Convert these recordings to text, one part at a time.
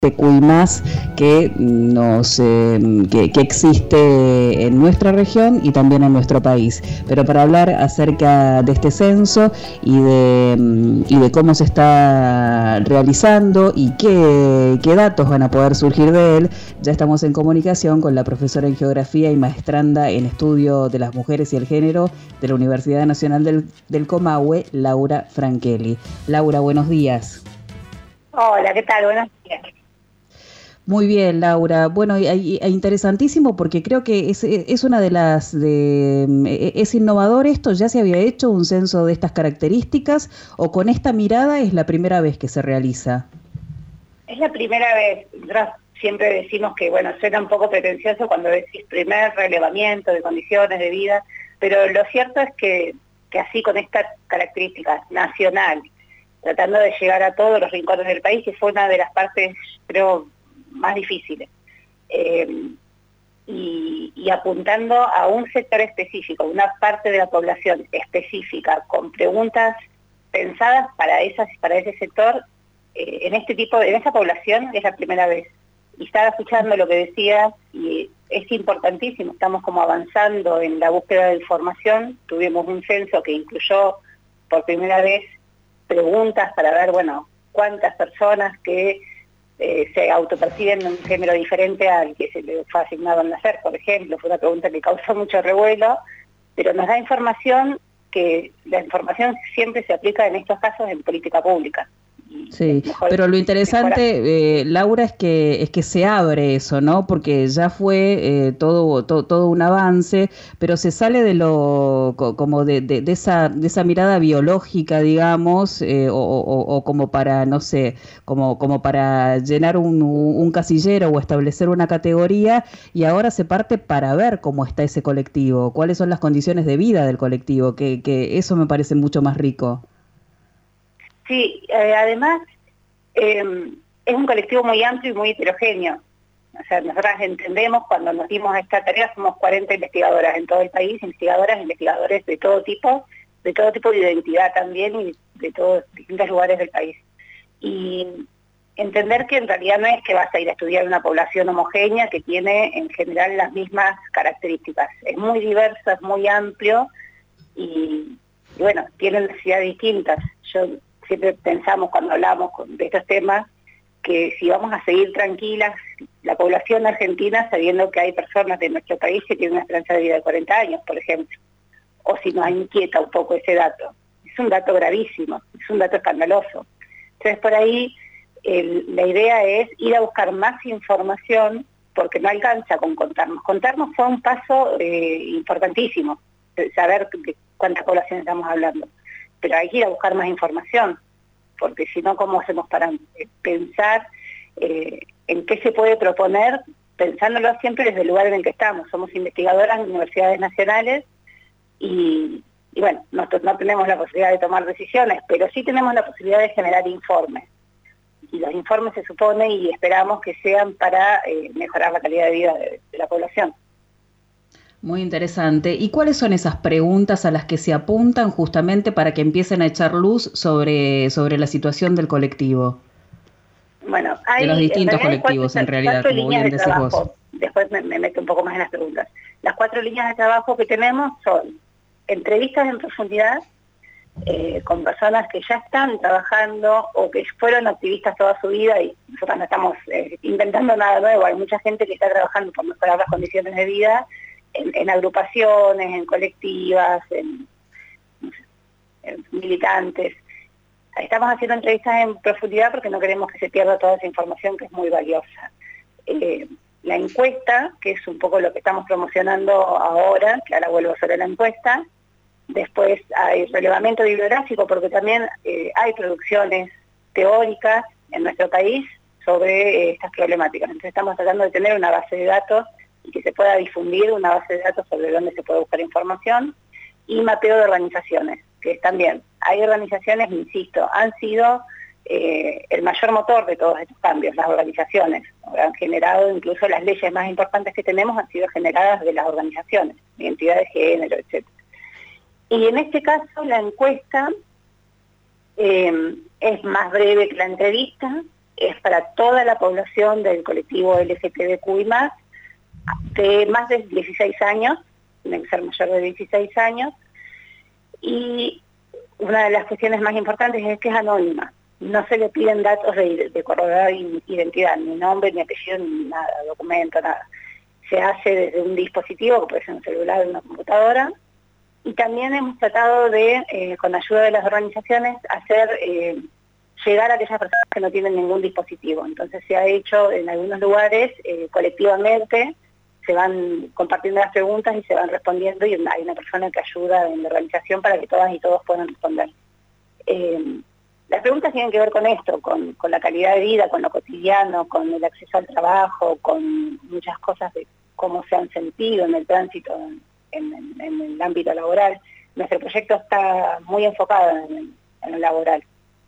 más que existe en nuestra región y también en nuestro país. Pero para hablar acerca de este censo y de cómo se está realizando y qué datos van a poder surgir de él, ya estamos en comunicación con la profesora en Geografía y maestranda en Estudio de las Mujeres y el Género de la Universidad Nacional del Comahue, Laura Franchelli. Laura, buenos días. Hola, ¿qué tal? Buenos días. Muy bien, Laura. Bueno, interesantísimo porque creo que es una de es innovador esto. ¿Ya se había hecho un censo de estas características o con esta mirada es la primera vez que se realiza? Es la primera vez. Nosotros siempre decimos que, bueno, suena un poco pretencioso cuando decís primer relevamiento de condiciones de vida, pero lo cierto es que así con estas características nacional, tratando de llegar a todos los rincones del país, que fue una de las partes, creo, más difíciles, y apuntando a un sector específico, una parte de la población específica, con preguntas pensadas para ese sector, en esa población es la primera vez. Y estaba escuchando lo que decías, y es importantísimo, estamos como avanzando en la búsqueda de información. Tuvimos un censo que incluyó por primera vez preguntas para ver, bueno, cuántas personas que se autoperciben en un género diferente al que se le fue asignado al nacer, por ejemplo. Fue una pregunta que causó mucho revuelo, pero nos da información, que la información siempre se aplica en estos casos en política pública. Sí, pero lo interesante, Laura, es que se abre eso, ¿no? Porque ya fue todo un avance, pero se sale de de esa mirada biológica, digamos, o como para, no sé, como para llenar un casillero o establecer una categoría, y ahora se parte para ver cómo está ese colectivo, cuáles son las condiciones de vida del colectivo, que eso me parece mucho más rico. Sí, además es un colectivo muy amplio y muy heterogéneo. O sea, nosotras entendemos, cuando nos dimos a esta tarea, somos 40 investigadoras en todo el país, investigadores de todo tipo de identidad también, y de todos distintos lugares del país. Y entender que en realidad no es que vas a ir a estudiar una población homogénea que tiene en general las mismas características. Es muy diverso, es muy amplio y bueno, tiene necesidades distintas. Siempre pensamos cuando hablamos de estos temas que si vamos a seguir tranquilas, la población argentina, sabiendo que hay personas de nuestro país que tienen una esperanza de vida de 40 años, por ejemplo, o si nos inquieta un poco ese dato. Es un dato gravísimo, es un dato escandaloso. Entonces por ahí la idea es ir a buscar más información, porque no alcanza con contarnos. Contarnos fue un paso importantísimo, saber de cuánta población estamos hablando. Pero hay que ir a buscar más información, porque si no, ¿cómo hacemos para pensar en qué se puede proponer, pensándolo siempre desde el lugar en el que estamos? Somos investigadoras en universidades nacionales y bueno, no tenemos la posibilidad de tomar decisiones, pero sí tenemos la posibilidad de generar informes. Y los informes se supone y esperamos que sean para mejorar la calidad de vida de la población. Muy interesante. ¿Y cuáles son esas preguntas a las que se apuntan justamente para que empiecen a echar luz sobre la situación del colectivo? Bueno, De los distintos hay colectivos, en realidad, cuatro como líneas bien de decís vos. trabajo. Después me meto un poco más en las preguntas. Las 4 líneas de trabajo que tenemos son entrevistas en profundidad con personas que ya están trabajando o que fueron activistas toda su vida, y nosotros no estamos inventando nada nuevo. Hay mucha gente que está trabajando por mejorar las condiciones de vida en agrupaciones, en colectivas, en militantes. Estamos haciendo entrevistas en profundidad porque no queremos que se pierda toda esa información, que es muy valiosa. La encuesta, que es un poco lo que estamos promocionando ahora, que ahora vuelvo sobre la encuesta. Después hay relevamiento bibliográfico, porque también hay producciones teóricas en nuestro país sobre estas problemáticas. Entonces estamos tratando de tener una base de datos y que se pueda difundir una base de datos sobre dónde se puede buscar información. Y mapeo de organizaciones, que también hay organizaciones, insisto, han sido el mayor motor de todos estos cambios. Las organizaciones han generado, incluso las leyes más importantes que tenemos han sido generadas de las organizaciones, identidad de género, etc. Y en este caso la encuesta es más breve que la entrevista, es para toda la población del colectivo LGTBQI+, de más de 16 años, tiene que ser mayor de 16 años, y una de las cuestiones más importantes es que es anónima. No se le piden datos de corroborar identidad, ni nombre, ni apellido, ni nada, documento, nada. Se hace desde un dispositivo, que puede ser un celular o una computadora, y también hemos tratado de, con ayuda de las organizaciones, hacer llegar a aquellas personas que no tienen ningún dispositivo. Entonces se ha hecho en algunos lugares colectivamente, se van compartiendo las preguntas y se van respondiendo, y hay una persona que ayuda en la organización para que todas y todos puedan responder. Las preguntas tienen que ver con esto, con la calidad de vida, con lo cotidiano, con el acceso al trabajo, con muchas cosas de cómo se han sentido en el tránsito en el ámbito laboral. Nuestro proyecto está muy enfocado en lo laboral.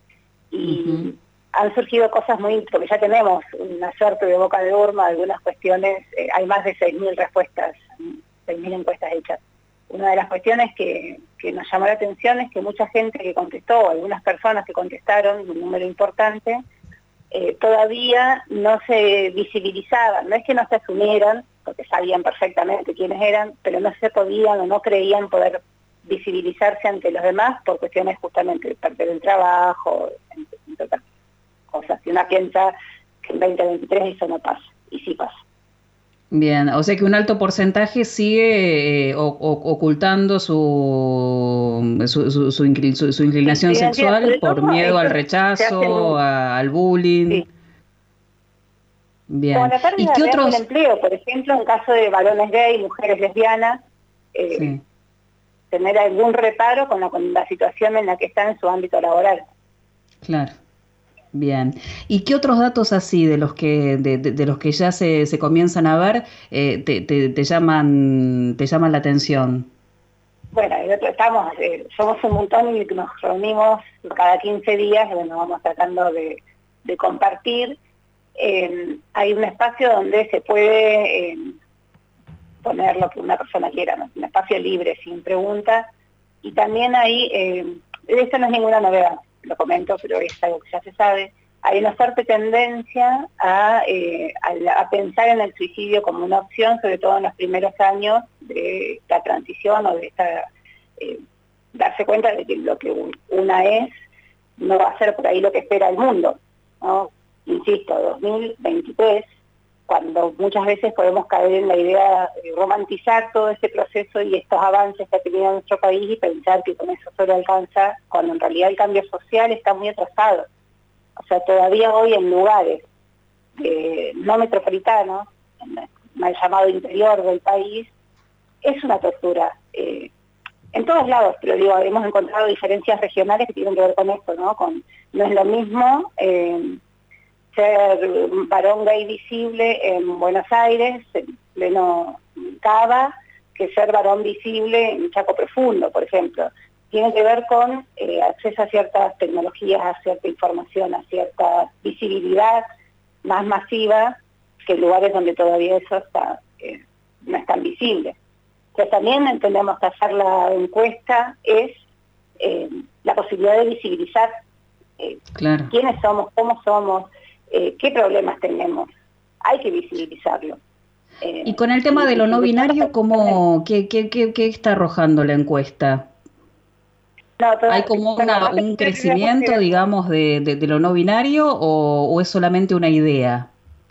Y han surgido cosas porque ya tenemos una suerte de boca de urna, algunas cuestiones, hay más de 6.000 respuestas, 6.000 encuestas hechas. Una de las cuestiones que nos llamó la atención es que mucha gente que contestó, algunas personas que contestaron, un número importante, todavía no se visibilizaban, no es que no se asumieran, porque sabían perfectamente quiénes eran, pero no se podían o no creían poder visibilizarse ante los demás por cuestiones justamente de perder el trabajo, entre otras cosas. Si uno piensa que en 2023 eso no pasa, y sí pasa. Bien, o sea que un alto porcentaje sigue ocultando su inclinación sexual por miedo al rechazo, al bullying. Sí. Bien. Como la pérdida del empleo, por ejemplo, en caso de varones gay, mujeres lesbianas, sí, tener algún reparo con la situación en la que está en su ámbito laboral. Claro. Bien. ¿Y qué otros datos así de los que de los que ya se comienzan a ver te llaman la atención? Bueno, somos un montón y nos reunimos cada 15 días, bueno, vamos tratando de compartir. Hay un espacio donde se puede poner lo que una persona quiera, ¿no? Un espacio libre, sin preguntas. Y también hay, esto no es ninguna novedad, lo comento, pero es algo que ya se sabe, hay una fuerte tendencia a pensar en el suicidio como una opción, sobre todo en los primeros años de la transición o de darse cuenta de que lo que una es no va a ser por ahí lo que espera el mundo, ¿no? Insisto, 2023, cuando muchas veces podemos caer en la idea de romantizar todo este proceso y estos avances que ha tenido nuestro país y pensar que con eso solo alcanza, cuando en realidad el cambio social está muy atrasado. O sea, todavía hoy en lugares no metropolitanos, mal llamado interior del país, es una tortura. En todos lados, pero digo, hemos encontrado diferencias regionales que tienen que ver con esto, ¿no? No es lo mismo ser varón gay visible en Buenos Aires, en pleno Cava, que ser varón visible en Chaco Profundo, por ejemplo. Tiene que ver con acceso a ciertas tecnologías, a cierta información, a cierta visibilidad más masiva que en lugares donde todavía eso no es tan visible. Entonces también entendemos que hacer la encuesta es la posibilidad de visibilizar claro, quiénes somos, cómo somos, qué problemas tenemos. Hay que visibilizarlo. Y con el tema de lo no binario, ¿qué está arrojando la encuesta? ¿Hay como un crecimiento, digamos, de lo no binario o es solamente una idea?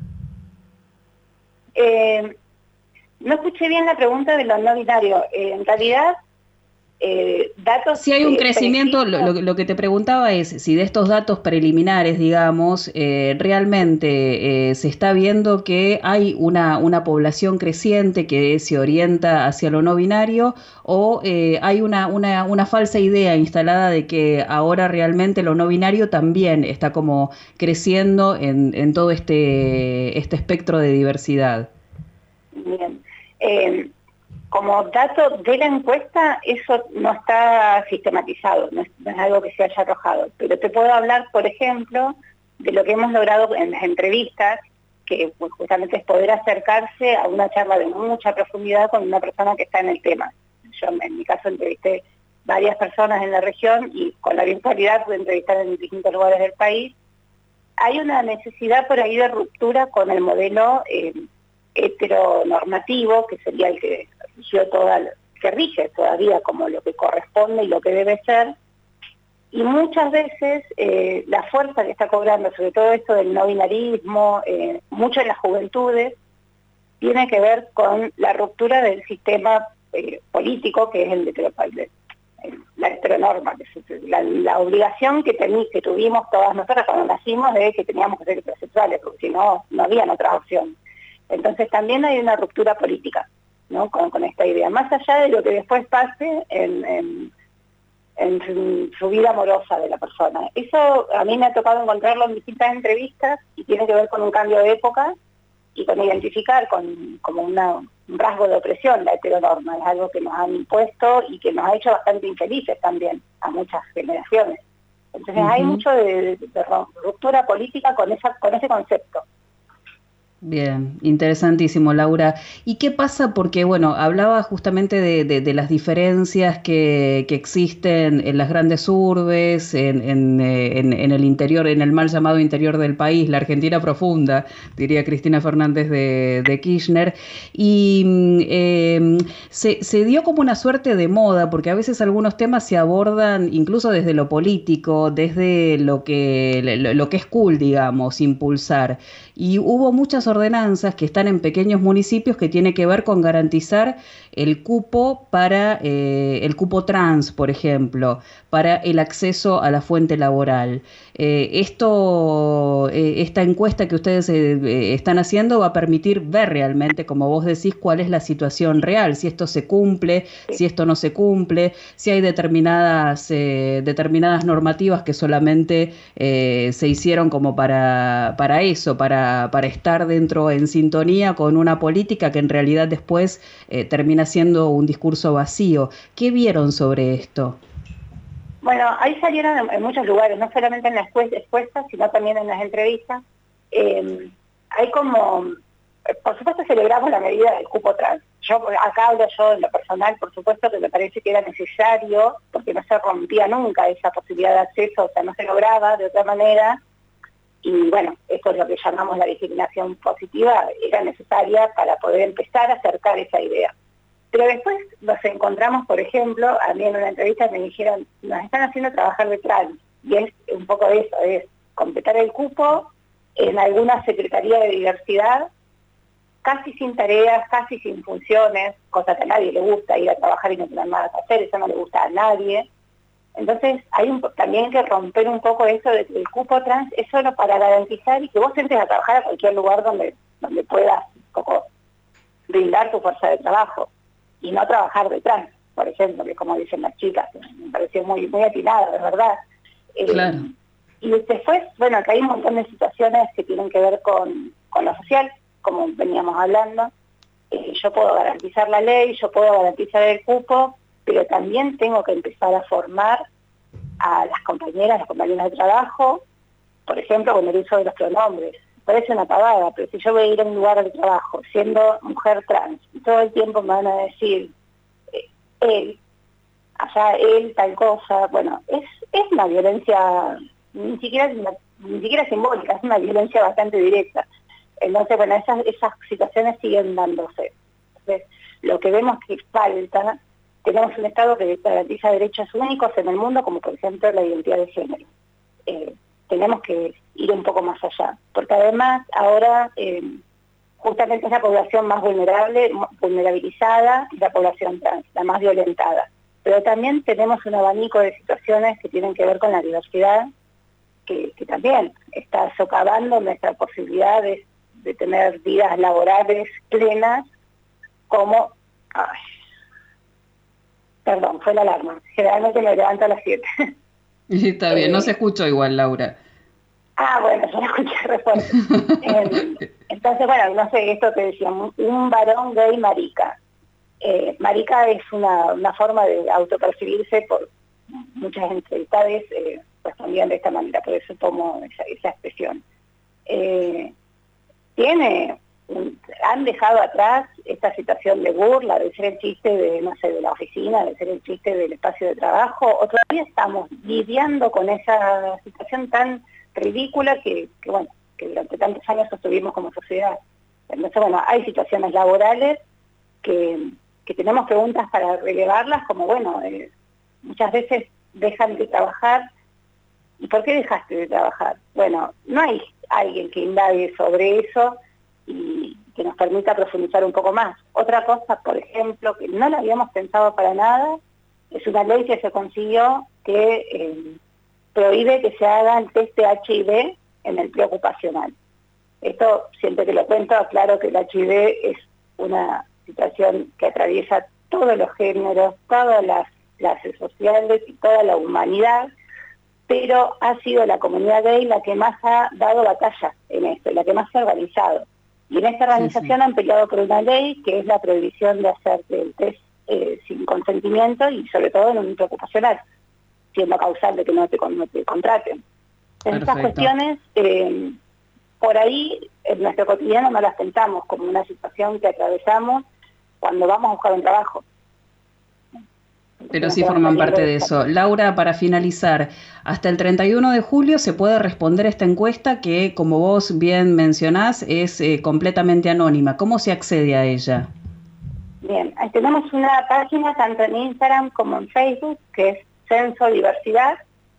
No escuché bien la pregunta de lo no binario. En realidad, datos... Si hay un crecimiento, lo que te preguntaba es si de estos datos preliminares, digamos, realmente se está viendo que hay una población creciente que se orienta hacia lo no binario o hay una falsa idea instalada de que ahora realmente lo no binario también está como creciendo en todo este espectro de diversidad. Bien. Como dato de la encuesta, eso no está sistematizado, no es algo que se haya arrojado. Pero te puedo hablar, por ejemplo, de lo que hemos logrado en las entrevistas, que pues, justamente es poder acercarse a una charla de mucha profundidad con una persona que está en el tema. Yo, en mi caso, entrevisté varias personas en la región y con la virtualidad pude entrevistar en distintos lugares del país. hay una necesidad por ahí de ruptura con el modelo heteronormativo, que sería el que que rige todavía como lo que corresponde y lo que debe ser, y muchas veces la fuerza que está cobrando, sobre todo esto del no binarismo, mucho en las juventudes, tiene que ver con la ruptura del sistema político, que es la heteronorma, que es la obligación que tuvimos todas nosotras cuando nacimos de que teníamos que ser heterosexuales, porque si no, no había otra opción. Entonces también hay una ruptura política, ¿no? Con esta idea, más allá de lo que después pase en su vida amorosa de la persona. Eso a mí me ha tocado encontrarlo en distintas entrevistas y tiene que ver con un cambio de época y con identificar como un rasgo de opresión la heteronorma. Es algo que nos han impuesto y que nos ha hecho bastante infelices también a muchas generaciones. Entonces hay mucho de ruptura política con ese concepto. Bien, interesantísimo, Laura. ¿Y qué pasa? Porque, bueno, hablaba justamente de las diferencias que existen en las grandes urbes, en el interior, en el mal llamado interior del país, la Argentina profunda, diría Cristina Fernández de Kirchner. Y se dio como una suerte de moda, porque a veces algunos temas se abordan incluso desde lo político, desde lo que es cool, digamos, impulsar. Y hubo muchas ordenanzas que están en pequeños municipios que tiene que ver con garantizar el cupo para el cupo trans, por ejemplo, para el acceso a la fuente laboral. Esta encuesta que ustedes están haciendo va a permitir ver realmente, como vos decís, cuál es la situación real, si esto se cumple, si esto no se cumple, si hay determinadas normativas que solamente se hicieron como para eso, para estar dentro en sintonía con una política que en realidad después termina siendo un discurso vacío. ¿Qué vieron sobre esto? Bueno, ahí salieron en muchos lugares, no solamente en las expuestas, sino también en las entrevistas. Hay por supuesto celebramos la medida del cupo trans. Acá hablo yo en lo personal, por supuesto que me parece que era necesario, porque no se rompía nunca esa posibilidad de acceso, o sea, no se lograba de otra manera. Y bueno, esto es lo que llamamos la discriminación positiva, era necesaria para poder empezar a acercar esa idea. Pero después nos encontramos, por ejemplo, a mí en una entrevista me dijeron, nos están haciendo trabajar de trans, y es un poco de eso, es completar el cupo en alguna secretaría de diversidad, casi sin tareas, casi sin funciones, cosa que a nadie le gusta, ir a trabajar y no tener nada que hacer, eso no le gusta a nadie. Entonces hay también que romper un poco eso de que el cupo trans es solo para garantizar y que vos entres a trabajar a cualquier lugar donde puedas un poco brindar tu fuerza de trabajo y no trabajar de trans, por ejemplo, que como dicen las chicas, me pareció muy, muy atinado, de verdad. Claro. Y después, bueno, que hay un montón de situaciones que tienen que ver con lo social, como veníamos hablando. Yo puedo garantizar la ley, yo puedo garantizar el cupo, pero también tengo que empezar a formar a las compañeras de trabajo, por ejemplo, con el uso de los pronombres. Parece una pavada, pero si yo voy a ir a un lugar de trabajo siendo mujer trans, y todo el tiempo me van a decir él, allá él, tal cosa, bueno, es una violencia ni siquiera simbólica, es una violencia bastante directa. Entonces, bueno, esas situaciones siguen dándose. Entonces, lo que vemos que falta, tenemos un Estado que garantiza derechos únicos en el mundo, como por ejemplo la identidad de género. Tenemos que ir un poco más allá, porque además ahora justamente es la población más vulnerabilizada, y la población trans, la más violentada. Pero también tenemos un abanico de situaciones que tienen que ver con la diversidad, que también está socavando nuestra posibilidad de tener vidas laborales plenas, como... Perdón, fue la alarma. Generalmente me levanto a las 7. Está bien, no se escuchó igual, Laura. Bueno, yo la escuché re fuerte. Entonces, bueno, no sé, esto que decíamos, un varón gay marica. Marica es una forma de autopercibirse, por muchas entrevistades respondían de esta manera, por eso tomo esa expresión. Han dejado atrás esta situación de burla, de ser el chiste de la oficina, de ser el chiste del espacio de trabajo, o todavía estamos lidiando con esa situación tan ridícula que durante tantos años sostuvimos como sociedad. Entonces, bueno, hay situaciones laborales que tenemos preguntas para relevarlas, como, muchas veces dejan de trabajar. ¿Y por qué dejaste de trabajar? Bueno, no hay alguien que indague sobre eso y que nos permita profundizar un poco más. Otra cosa, por ejemplo, que no la habíamos pensado para nada, es una ley que se consiguió que prohíbe que se haga el test de HIV en el preocupacional. Esto, siempre que lo cuento, aclaro que el HIV es una situación que atraviesa todos los géneros, todas las clases sociales y toda la humanidad, pero ha sido la comunidad gay la que más ha dado batalla en esto, la que más se ha organizado. Y en esta organización han peleado por una ley que es la prohibición de hacer el test sin consentimiento y sobre todo en un preocupacional, siendo causal de que no te contraten. En estas cuestiones, por ahí en nuestro cotidiano no las pensamos como una situación que atravesamos cuando vamos a buscar un trabajo. Pero sí forman parte de eso. Laura, para finalizar, hasta el 31 de julio se puede responder esta encuesta que, como vos bien mencionás, es completamente anónima. ¿Cómo se accede a ella? Bien, tenemos una página tanto en Instagram como en Facebook, que es Censo Diversidad,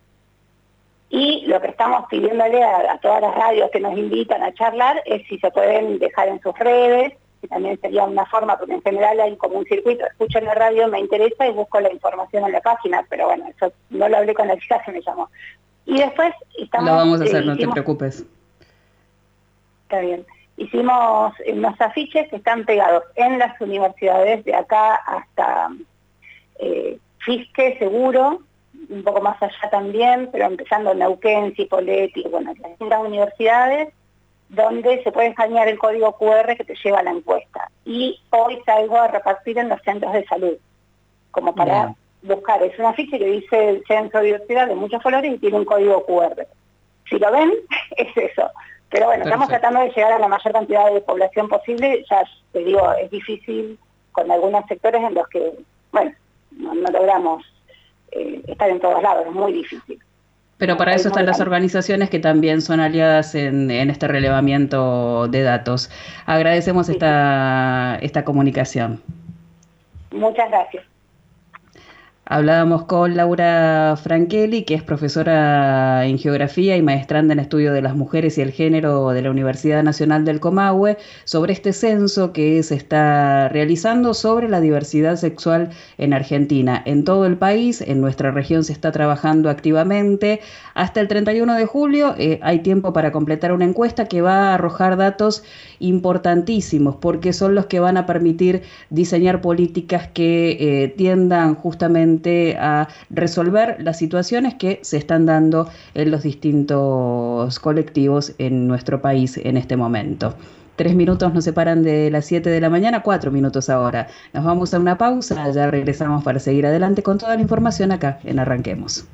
y lo que estamos pidiéndole a todas las radios que nos invitan a charlar es si se pueden dejar en sus redes, que también sería una forma, porque en general hay como un circuito, escucho en la radio, me interesa y busco la información en la página, pero bueno, eso no lo hablé con la chica que me llamó. Y después estamos... Lo vamos a hacer, no te preocupes. Está bien. Hicimos unos afiches que están pegados en las universidades de acá hasta Fisque, Seguro, un poco más allá también, pero empezando en Neuquén, Cipolletti, las distintas universidades, donde se puede escanear el código QR que te lleva a la encuesta. Y hoy salgo a repartir en los centros de salud, como para buscar. Es un afiche que dice el Centro de Diversidad de muchos colores y tiene un código QR. Si lo ven, es eso. Pero bueno, estamos tratando de llegar a la mayor cantidad de población posible. Ya te digo, es difícil con algunos sectores en los que, no logramos estar en todos lados, es muy difícil. Pero para eso están las organizaciones que también son aliadas en este relevamiento de datos. Agradecemos esta comunicación. Muchas gracias. Hablábamos con Laura Francheli, que es profesora en Geografía y maestranda en Estudio de las Mujeres y el Género de la Universidad Nacional del Comahue, sobre este censo que se está realizando sobre la diversidad sexual en Argentina. En todo el país, en nuestra región se está trabajando activamente. Hasta el 31 de julio hay tiempo para completar una encuesta que va a arrojar datos importantísimos, porque son los que van a permitir diseñar políticas que tiendan justamente a resolver las situaciones que se están dando en los distintos colectivos en nuestro país en este momento. 3 minutos nos separan de las 7 de la mañana, 4 minutos ahora. Nos vamos a una pausa, ya regresamos para seguir adelante con toda la información acá en Arranquemos.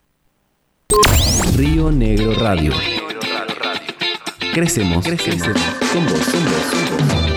Río Negro Radio. Crecemos. Con vos.